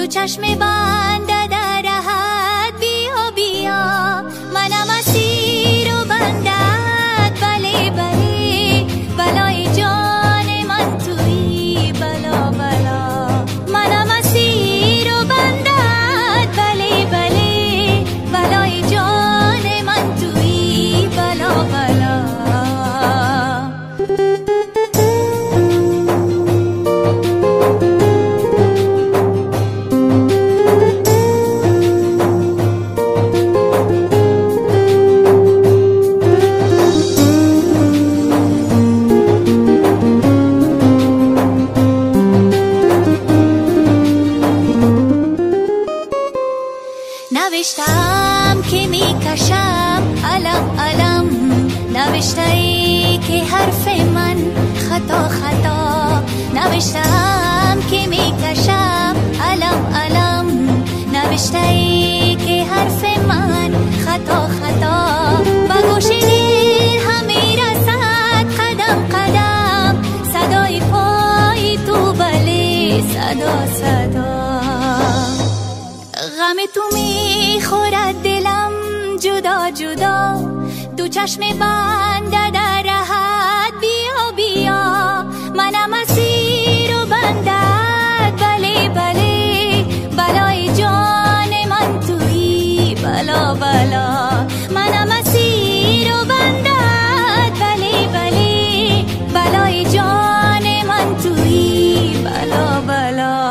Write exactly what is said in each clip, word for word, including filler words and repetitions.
دو چشم بند در رهت بیا بیا، منم اسیر و بندت بله بله، بلای جان من تویی بلا بلا، منم اسیر و بندت بله بله، بلای جان من تویی بلا بلا. نوشتم که میکشم علم علم، نوشته ای که حرف من خطا خطا، نوشتم که میکشم علم علم، نوشته ای که حرف من خطا خطا، و گوش دل همی رسد قدم قدم، صدای پای تو بله صدا صدا، غم تو میخورد دلم جدا جدا، دو چشم بند در رهت بیا بیا، منم اسیر و بندت بله بله، بلای جان من تویی بلا بلا، منم اسیر و بندت بله بله، بلای جان من تویی بلا بلا.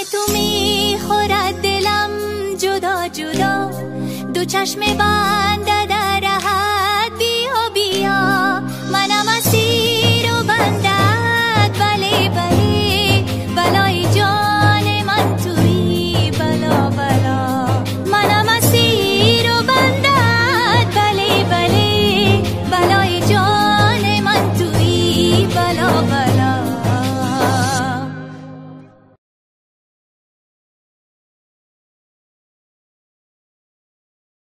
دو چشم بند